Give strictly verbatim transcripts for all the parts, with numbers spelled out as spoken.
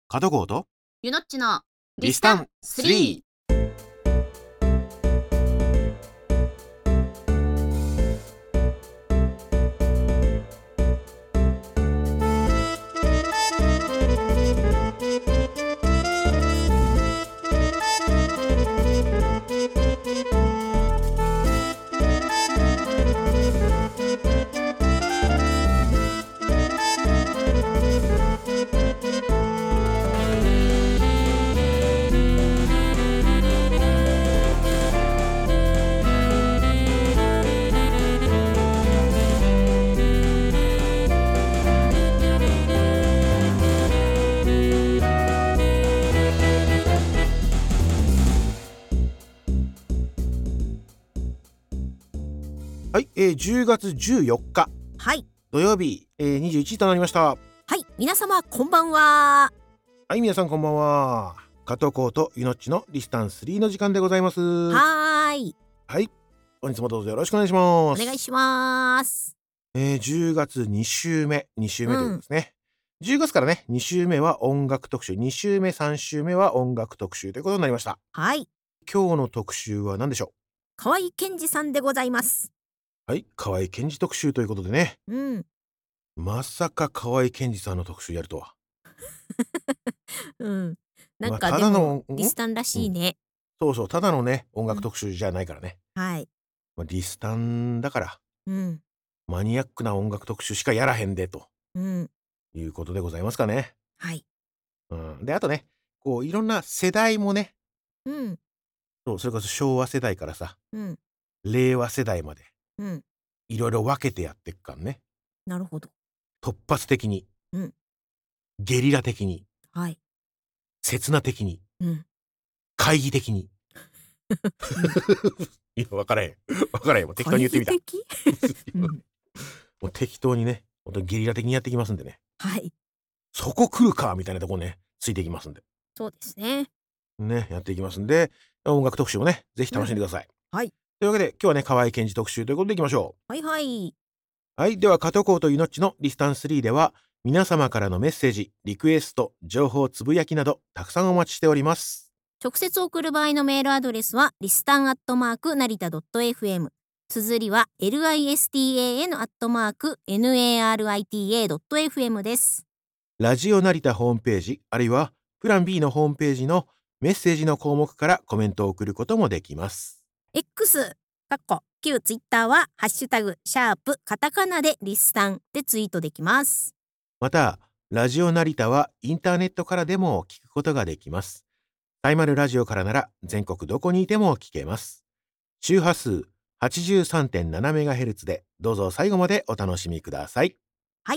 角郷とゆのっちのリスタンスリー。はい、えー、じゅうがつじゅうよっかはい。 土曜日、えー、にじゅういちじとなりました。 はい。皆様こんばんは。 はい、皆さんこんばんは。加藤浩とゆのっちのリスタンスリーの時間でございます。 はーい。 はい、本日もどうぞよろしくお願いします。 お願いします。 えー、じゅうがつに週目に週目ということですね、うん、じゅうがつからねに週目は音楽特集、に週目さん週目は音楽特集ということになりました。 はい。 今日の特集は何でしょう。 河合健二さんでございます。 はい、河合健二特集ということでね、 うん、 まさか河合健二さんの特集やるとは。 うん、なんまあ、 かでもただのリスタンらしいね、 うん、そうそう、ただのね音楽特集じゃないからね、 うん、はい、 まあ、リスタンだから、 うん、 マニアックな音楽特集しかやらへんでと、 うん、 いうことでございますかね。 はい、 うん、であとね、こういろんな世代もね、 うん、 そう、それこそ昭和世代からさ、 うん、 令和世代まで、 うん、 いろいろ分けてやっていくからね。 なるほど。 突発的に、 うん、 ゲリラ的に、 はい、 刹那的に、 うん、 懐疑的に。 うん、 いや、分からへん。分からへん。もう適当に言ってみた。 うん、 もう適当にね、本当にゲリラ的にやっていきますんでね。 はい、 そこ来るかみたいなとこね、ついていきますんで。 そうですね。 ね、やっていきますんで、音楽特集もね、ぜひ楽しんでください。 うん、はい。 というわけで、今日はね、河合健二特集ということでいきましょう。はいはい。 はい、では、加藤浩とゆのっちのリスタンスリーでは、皆様からのメッセージ、リクエスト、情報つぶやきなど、たくさんお待ちしております。 直接送る場合のメールアドレスは、リスタンアットマーク成田 .fm。綴りは listan アットマーク narita.fm です。 ラジオ成田ホームページ、あるいはプラン B のホームページのメッセージの項目からコメントを送ることもできます。 X、かっこ旧ツイッターは、ハッシュタグ、シャープ、カタカナでリスタンでツイートできます。 また、ラジオ成田はインターネットからでも聞くことができます。タイマルラジオからなら全国どこにいても聞けます。周波数 はちじゅうさんてんななメガヘルツ でどうぞ最後までお楽しみください。 はい。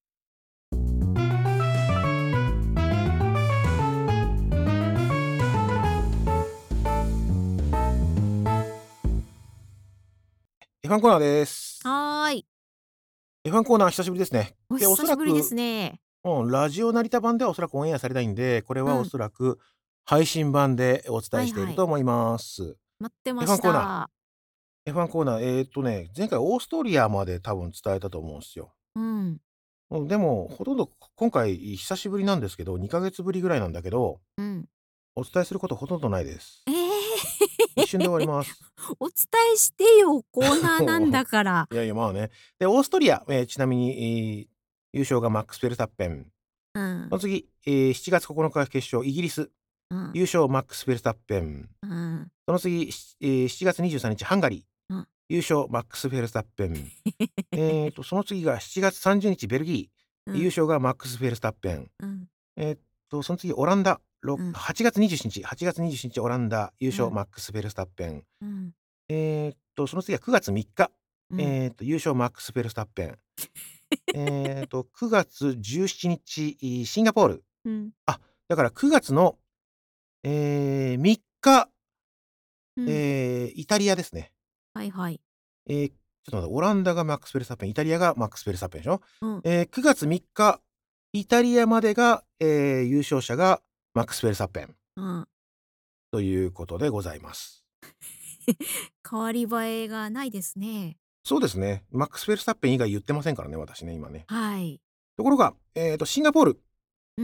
エフワン コーナーです。 はーい。 エフワン コーナー久しぶりですね。 おで、おそらく、 久しぶりですね。 うん、ラジオ成田版ではおそらくオンエアされないんで、これはおうん。 そらく配信版でお伝えしていはいはい。 ると思います。 待ってまエフワンしコーナー。 た。 エフワン コーナー、えーっとね、前回オーストリアまで多分伝えたと思うんですよ。 うん。 うん、でも、ほとんど今回久しぶりなんですけど、にかげつぶりぐらいなんだけど、 うん。 お伝えすることほとんどないです。 え一瞬で終わりー、 ます。 お伝えしてよ、コーナーなんだから。 いやいや、まあね。で、オーストリア、えーちなみに、えー優勝がマックス・フェルスタッペン。 うん。 その次、えーしちがつここのか決勝、イギリス。 うん。 優勝マックス・フェルスタッペン。 うん。 その次、しえーしちがつにじゅうさんにち、ハンガリー。 うん。 優勝マックス・フェルスタッペン。えーと、その次がしちがつさんじゅうにち、ベルギー。優うん。 勝がマックス・フェルスタッペン。 うん。 えーっと、その次、オランダ。ろうん。 はちがつにじゅうしちにち、はちがつにじゅうしちにち、オランダ。優勝うん。 マックス・フェルスタッペン。 うん。 えーっと、その次はくがつみっか。 うん。 えーっと、優勝マックス・フェルスタッペン。えーっと、くがつじゅうしちにち、いシンガポール。 うん。 あ、だからくがつの、えー、みっか、 うん。 えー、イタリアですね。 はいはい。 えー、ちょっと待って、オランダがマックス・フェルスタッペン、イタリアがマックス・フェルスタッペンでしょ。 うん。 えー、くがつみっか、イタリアまでが、えー、優勝者がマックス・フェルスタッペンうん。 ということでございます。 変わり映えがないですね。 そうですね。マックス・フェルスタッペン以外言ってませんからね、私ね、今ね。 はい。 ところが、えーと、シンガポール、 うん。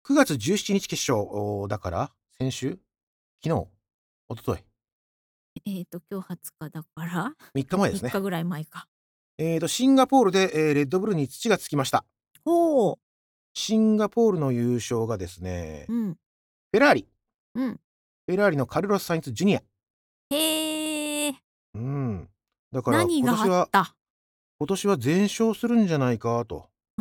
くがつじゅうしちにち決勝おだから先週昨日一昨日えっと、今日はつかだから、 みっかまえで 3 すね。 日ぐらい前か。 えーと、シンガポールで、えーレッドブルに土がつきました。 ほう。 シンガポールの優勝がですね、 うん。 フェラーリ。 うん。 フェラーリのカルロス・サインツ・ジュニア。 へえ。 うん。だから何があ今年はった？ 今年は全勝するんじゃないかと、 うん。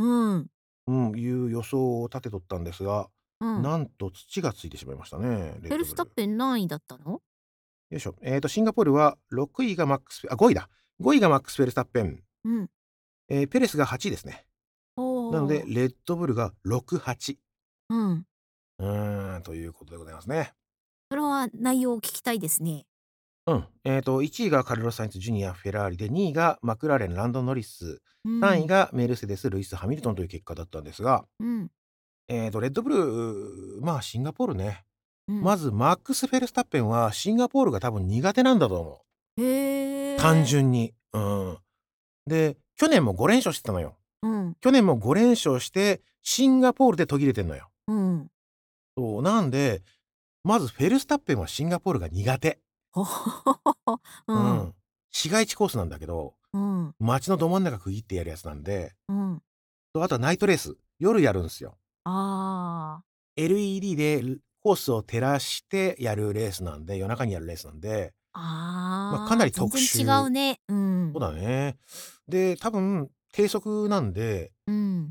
うん、いう予想を立てとったんですが、 うん。 なんと土がついてしまいましたね、レフェルスタッッドブル。 ペン何位だったの？ よいしょ。えーと、シンガポールはろくいがマックスあ、ごいだ。ごいがマックス・フェルスタッペン。 うん。 えーペレスがはちいですね。なので、 ほう。 レッドブルがろく、はち。 うん。 うーん、ということでございますね。 それは内容を聞きたいですね。 うん。えっと、いちいがカルロス・サインツ・ジュニア、フェラーリで、にいがマクラーレン、ランドン・ノリス、さんいうん。 がメルセデス、ルイス・ハミルトンという結果だったんですが、 うん。 えっと、レッドブル、まあ、シンガポールね。 うん。 まず、マックス・フェルスタッペンは、シンガポールが多分苦手なんだと思う。単へえ。 純に。うん。で、去年もごれんしょうしてたのよ。 うん。 去年もごれんしょうして、シンガポールで途切れてんのよ。 うん。 そう、なんで、まずフェルスタッペンはシンガポールが苦手。 ほほほほほ。うん。 うん。市街地コースなんだけど、 うん。 街のど真ん中区切ってやるやつなんで、 うん。 と、あとはナイトレース、夜やるんすよ。 ああ。 エルイーディー で、ルコースを照らしてやるレースなんで夜中にやるレースなんで、ま、かなああ、 り特全然違殊。 うね。うそうん。 だね。で、多分低速なんで、 うん。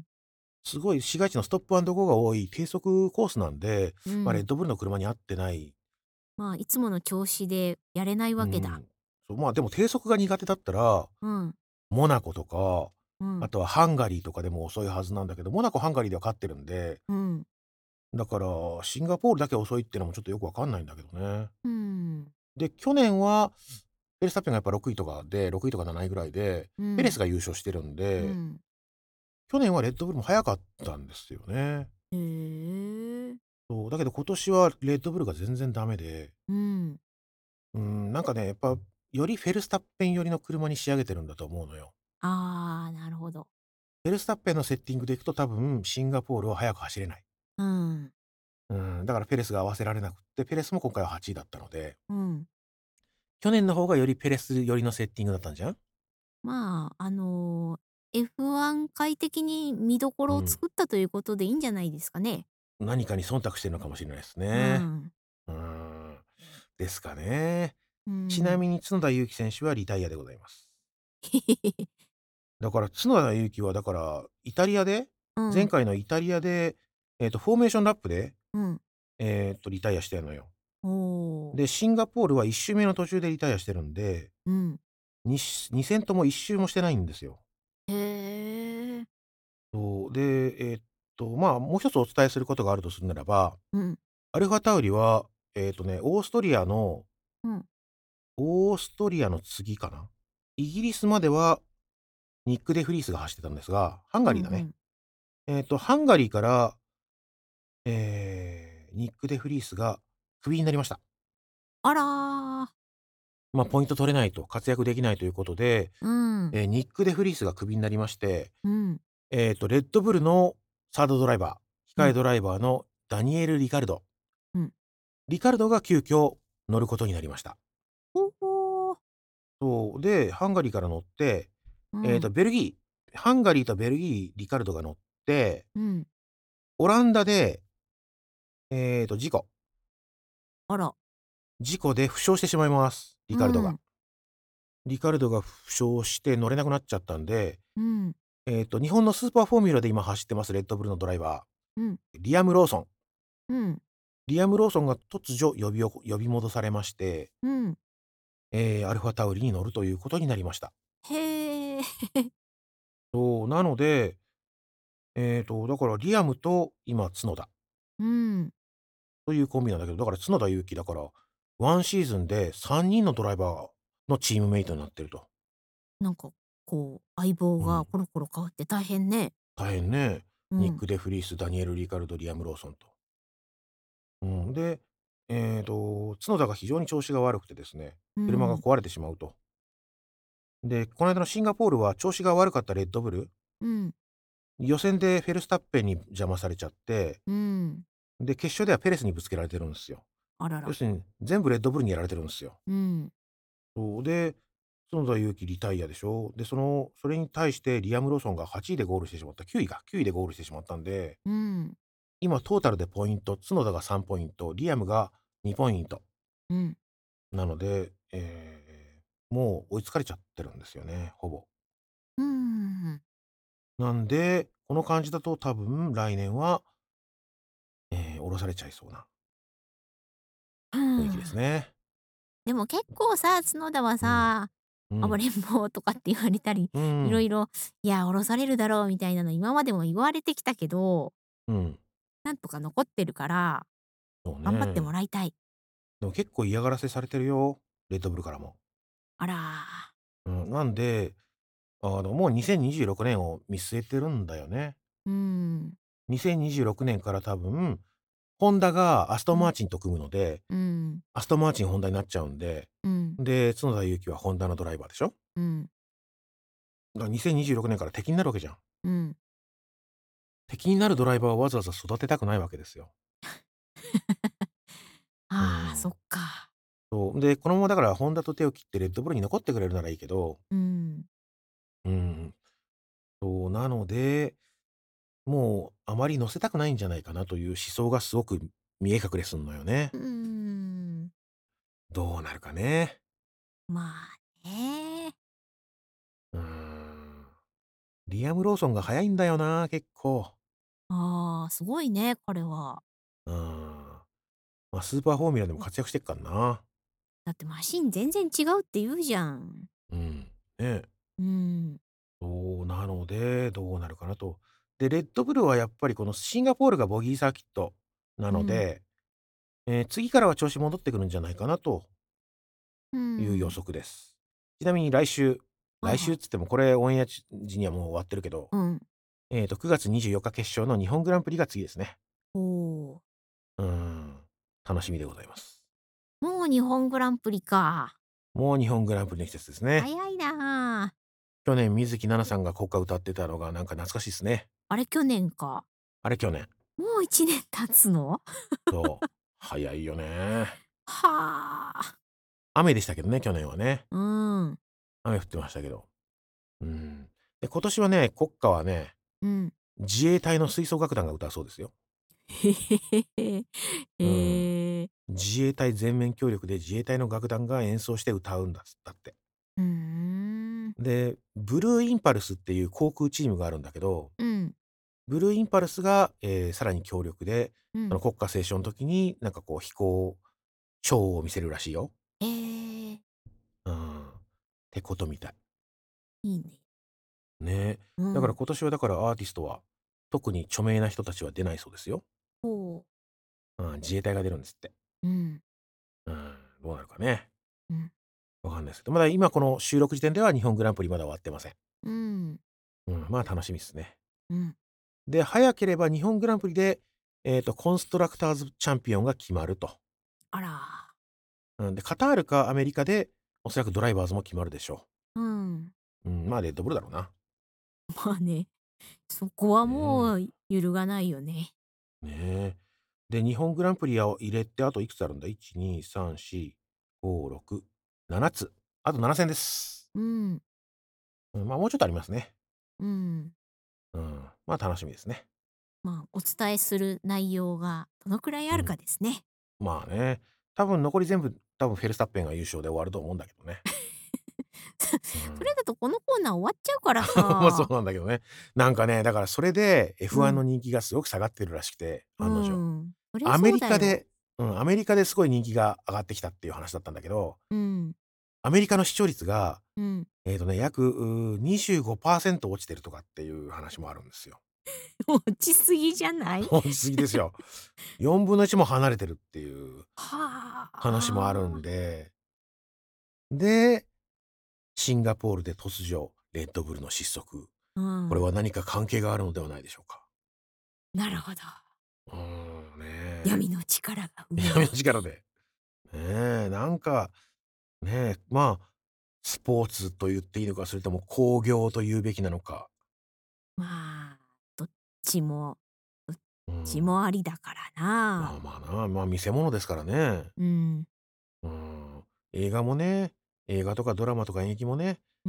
すごい市街地のストップアンドゴーが多い低速コースなんで、ま、レッうん。 ドブルの車に合ってない。 まあ、いつもの調子でやれないわけだ。 うん。そう、まあ、でも低速が苦手だったら、 うん。 モナコとか、 うん。 あとはハンガリーとかでも遅いはずなんだけど、モナコ、ハンガリーでは勝ってるんで、 うん。 だからシンガポールだけ遅いってのもちょっとよくわかんないんだけどね。 うん。 で、去年はフェルスタッペンがやっぱろくいとかで、ろくいとかなないぐらいで、 うん。 ペレスが優勝してるんで、 うん。 去年はレッドブルも速かったんですよね。 へえ。 そう、だけど今年はレッドブルが全然ダメで、 うん。 うーん、なんかね、やっぱ、よりフェルスタッペン寄りの車に仕上げてるんだと思うのよ。 ああ、なるほど。 フェルスタッペンのセッティングでいくと多分シンガポールは速く走れない。 うん。 うん、だからペレスが合わせられなくって、ペレスも今回ははちいだったので、 うん。 去年の方がよりペレス寄りのセッティングだったんじゃん？ まあ、あの、エフワン 快適に見どころをうん。 作ったということでいいんじゃないですかね。 何かに忖度してるのかもしれないですうね。 ん。 うーん。ですかね。 うん。 ちなみに角田裕毅選手はリタイアでございます。だから角田裕毅はだから、イタリアでうん。 前回のイタリアで、えっと、フォーメーションラップで、 うん。 えっと、リタイアしてんのよ。 おお。 で、シンガポールはいっしゅうめの途中でリタイアしてるんで、 うん。 にしに戦ともいっ周もしてないんですよ。 へえ。 そう、で、えっと、まあ、もう一つお伝えすることがあるとするならば、 うん。 アルファタウリは、えっとね、オーストリアのうん。 オーストリアの次かな。イギリスまではニック・デ・フリースが走ってたんですが、ハンガリーだね。 うんうん。 えっと、ハンガリーから、えーニック・デ・フリースがクビになりました。 あら。 まあ、ポイント取れないと、活躍できないということで、 うん。 えーニック・デ・フリースがクビになりまして、 うん。 えっと、レッドブルのサードドライバー、 うん。 控えドライバーのダニエル・リカルド。 うん。 リカルドが急遽乗ることになりました。 ほほ。 そう、で、ハンガリーから乗って、えっと、 うん。 ベルギー、ハンガリーとベルギー、リカルドが乗って、 うん。 オランダで、えっと、事故。 あら。 事故で負傷してしまいます、リカルドが。 うん。 リカルドが負傷して乗れなくなっちゃったんで、 うん。 えっと、日本のスーパーフォーミュラで今走ってます、レッドブルのドライバうん。 ー、リアム・ローソン。 うん。 リアム・ローソンが突如呼びおこ呼び戻されまして、 うん。 えーアルファタウリに乗るということになりました。 へえ。 そう、なので、えっと、だからリアムと今角田うん。 というコンビなんだけど、だから角田裕毅だから、ワンシーズンでさんにんのドライバーのチームメイトになってると。 なんか、こう、相棒うん。 がコロコロ変わって大変ね。 大変ね。 うん。 ニック・デ・フリース、ダニエル・リカルド、リアム・ローソンと。うん、で、えっと、角田が非常に調子が悪くてですね、 うん。 車が壊れてしまうと。で、この間のシンガポールは調子が悪かったレッドブル、 うん。 予選でフェルスタッペンに邪魔されちゃって、 うん。 で、決勝ではペレスにぶつけられてるんですよ。 あらら。 要するに、全部レッドブルにやられてるんですよ。 うん。 そう、で、角田裕毅リタイアでしょ。で、その、それに対してリアム・ローソンがはちいでゴールしてしまった、きゅういか、きゅういでゴールしてしまったんで、 うん。 今トータルでポイント、角田がさんポイント、リアムがにポイント。 うん。 なので、えーもう追いつかれちゃってるんですよね、ほぼ。 うーん。 なんで、この感じだと多分来年は、えー降ろされちゃいそうなう雰囲気ですん。 ね。 でも結構さ、角田はうん。 さ、 うん。 暴れん坊とかって言われたり、 うん。 いろいろ、いや、降ろされるだろうみたいなの今までも言われてきたけど、 うん。 なんとか残ってるから、 そう頑張ってね。 もらいたい。 でも結構嫌がらせされてるよ、レッドブルからも。 あら。 うん、なんで、あの、もうにせんにじゅうろくねんを見据えてるんだよね。 うーん。 にせんにじゅうろくねんから多分、ホンダがアストンうん。 マーチンと組むので、 うん。 アストンマーチンホンダになっちゃうんで、 うん。 で、角田裕毅はホンダのドライバーでしょ。 うん。 だからにせんにじゅうろくねんから敵になるわけじゃん。 うん。 敵になるドライバーをわざわざ育てたくないわけですよ。うああ、そん。 っか。 そう。で、このままだからホンダと手を切ってレッドブルに残ってくれるならいいけど、 うん。 うん。そう、なので、もうあまり乗せたくないんじゃないかなという思想がすごく見え隠れすんのよね。 うーん。 どうなるかね。 まあね。 うーん。リアム・ローソンが速いんだよな、結構。 ああ、すごいね、彼は。 うーん。まあ、スーパーフォーミュラでも活躍してっからな。 だってマシン全然違うって言うじゃん。 うん。ね。 うん。 そうなので、どうなるかなと。で、レッドブルはやっぱりこのシンガポールがボギーサーキットなうん。 ので、えー次からは調子戻ってくるんじゃないかなとういう予ん。 測です。ちなみに来週、来週っはいはい。 つってもこれオンエア時にはもう終わってるけど、 うん。 えっと、くがつにじゅうよっか決勝の日本グランプリが次ですね。 おお。 うーん。楽しみでございます。 もう日本グランプリか。 もう日本グランプリの季節ですね。 早いなあ。 去年水木奈々さんが国歌歌ってたのがなんか懐かしいですね。 あれ去年か。 あれ去年。 もういちねん経つの？ そう。早いよね。 はあ。 雨でしたけどね、去年はね。 うん。 雨降ってましたけど。うん。で、今年はね、国歌はね、 うん。 自衛隊の吹奏楽団が歌うそうですよ。 へへへへ。 うん。 へえ。 自衛隊全面協力で自衛隊の楽団が演奏して歌うんだっつだって。 うーん。 で、ブルーインパルスっていう航空チームがあるんだけど、 うん。 ブルーインパルスが、えーさらに強力で、 うん。 その国歌斉唱の時に、なんかこう飛行ショーを見せるらしいよ。 ええ、 うん。ってことみたい。 いいね。 ね。 うん。 だから今年はだからアーティストは、特に著名な人たちは出ないそうですよ。 ほう。 うん、自衛隊が出るんですって。 うん。 うん、どうなるかね。 うん。 わかんないですけど、まだ今この収録時点では日本グランプリまだ終わってません。 うん。 うん、まあ楽しみですね。 うん。 で、早ければ日本グランプリで、えっと、コンストラクターズチャンピオンが決まると。 あら。 うん、で、カタールかアメリカで、おそらくドライバーズも決まるでしょうん。 う。うん、まあレッドブルだろうな。 まあね、そこはねもう揺るがないよね。 え。ねえ。で、日本グランプリを入れてあといくつあるんだ？ いち、に、さん、し、ご、ろく、ななつ。あとなな戦です。 うん。 うん、まあもうちょっとありますね。 うん。 うん、まあ楽しみですね。 まあ、お伝えする内容がどのくらいあるうん。 かですね。 まあね。多分残り全部、多分フェルスタッペンが優勝で終わると思うんだけどね。うん。 それだとこのコーナー終わっちゃうからまあそうさ。 なんだけどね。なんかね、だからそれでうエフワン のん。 人気がすごく下がってるらしくて、 う案の定。 ん。そりゃアメそうだよ。 リカでうん、アメリカですごい人気が上がってきたっていう話だったんだけど、 うん。 アメリカの視聴率が、 うん。 えっとね、約、う、にじゅうごパーセント落ちてるとかっていう話もあるんですよ。 落ちすぎじゃない？ 落ちすぎですよ。よんぶんのいちも離れてるっていうは話もあるんあ。 で、で、シンガポールで突如、レッドブルの失速。 うん。 これは何か関係があるのではないでしょうか。 なるほど。 うーん、ね闇の力がえ。闇の動いて。 力で。ねえ、なんか、ねえ、まあ、スポーツと言っていいのか、それとも興行と言うべきなのか。 まあちもううちん、 もありだからな。 まあまあな、まあ見せ物ですからね。 うん。 うん、映画もね、映画とかドラマとか演劇もね、 うん。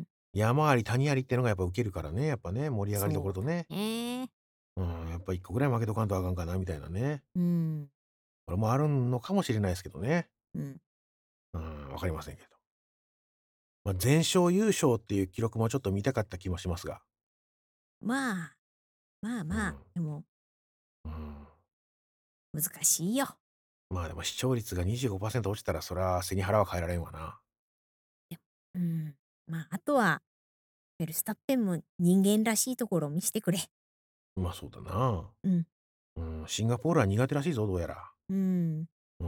山あり谷ありってのがやっぱウケるからね、やっぱね、盛り上がりどころとそうだね。 ね。 うん、やっぱいっこぐらい負けとかんとあかんかなみたいなね。 うん。 これもあるのかもしれないですけどね。 うん。 うん、わかりませんけど。まあ、全勝優勝っていう記録もちょっと見たかった気もしますが。 まあ、まあまあ、 うん。 でもうん。 難しいよ。 まあでも視聴率がにじゅうごパーセント落ちたらそら背に腹は変えられんわな。 でうん。まあ、あとは、フェルスタッペンも人間らしいところを見せてくれ。 まあそうだな。 うん。 うん、シンガポールは苦手らしいぞ、どうやら。 うん。 うん。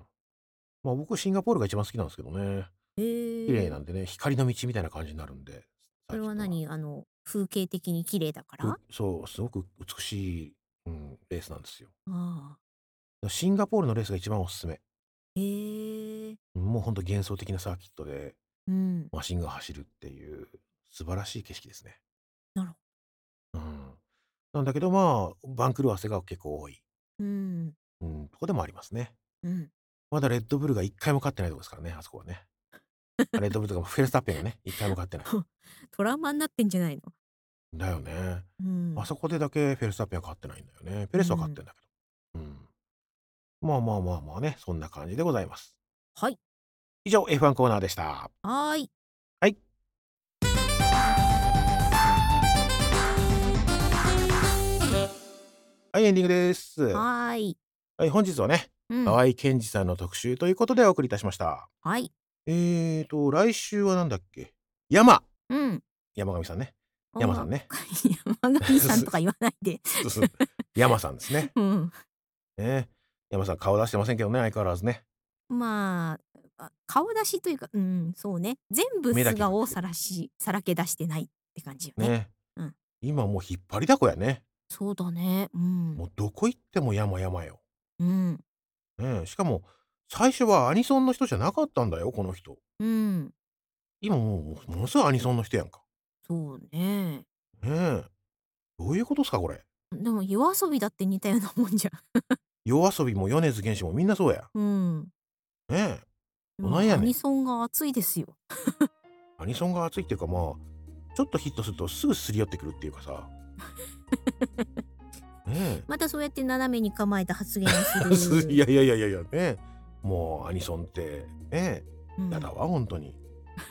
まあ僕シンガポールが一番好きなんですけどね。綺麗へえ。 なんでね、光の道みたいな感じになるんで、 それサーキットが。 は何あの、風景的に綺麗だかふら？ そう、すごく美しい、うん、レースなんですよ。 ああ。 シンガポールのレースが一番おすすめ。 へえ。 もうほんと幻想的なサーキットで、 うん。 マシンが走るっていう素晴らしい景色ですね。 なるほうん。なんだけど、まあ、番狂わせが結構多い、 うん。 うん、とこでもありますね。 うん。 まだレッドブルがいっかいも勝ってないとこですからね、あそこはね。あ、レッドブルとかフェルスタッペンがね、いっかいも勝ってない。 トラウマになってんじゃないの？ だよね。 うん。 あそこでだけフェルスタッペンは勝ってないんだよね。ペレスは勝ってうん。 んだけど。うん。まあまあまあまあね、そんな感じでございます。 はい。 以上、エフワン コーナーでした。 はーい。 はい。はい、エンディングです。 はーい。 はい、本日はね、 うん。 河合健二さんの特集ということでお送りいたしました。 はい。 えーと、来週はなんだっけ、山うん。 山上さんね。山さああ、 んね。 山上さんとか言わないで。 そうそう。山さんですね。 うん。 ね。山さん顔出してませんけどね、相変わらずね。 まあ、あ、顔出しというか、うん、そうね。全部目だ素顔をけ隠してる。 さらしさらけ出してないって感じよね。 ね。 うん。 今もう引っ張りだこやね。 そうだね。うん。 もうどこ行っても山々よ。 うん。 ねえ、しかも、最初はアニソンの人じゃなかったんだよ、この人。 うん。 今もう、ものすごいアニソンの人やんか。 そうね。 ねえ。どういうことっすか、これ。 でも夜遊びだって似たようなもんじゃん。 夜遊びも米津玄師もみんなそうや。 うん。 ねえ。どないまあ、アニやねん。 ソンが熱いですよ。 アニソンが熱いっていうか、まあ、ちょっとヒットするとすぐすり寄ってくるっていうかさ。ねまたそうやって斜めに構えた発言をすえ。すいる。 やいやいやいやいや、ねえ。もうアニソンって、ねえ、やうん。 だわ、ほんとに。い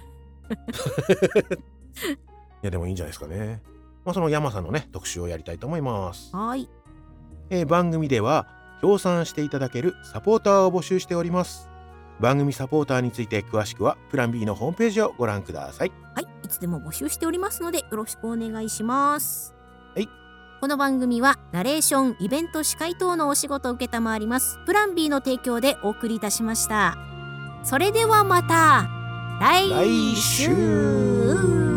や、でもいいんじゃないですかね。まあ、その山さんのね、特集をやりたいと思います。 はい。 えー番組では、協賛していただけるサポーターを募集しております。番組サポーターについて詳しくは、プラン B のホームページをご覧ください。 はい。いつでも募集しておりますので、よろしくお願いします。 はい。 この番組は、ナレーション、イベント、司会等のお仕事を受けたまわります。プラン B の提供でお送りいたしました。それではまた、来来週。 週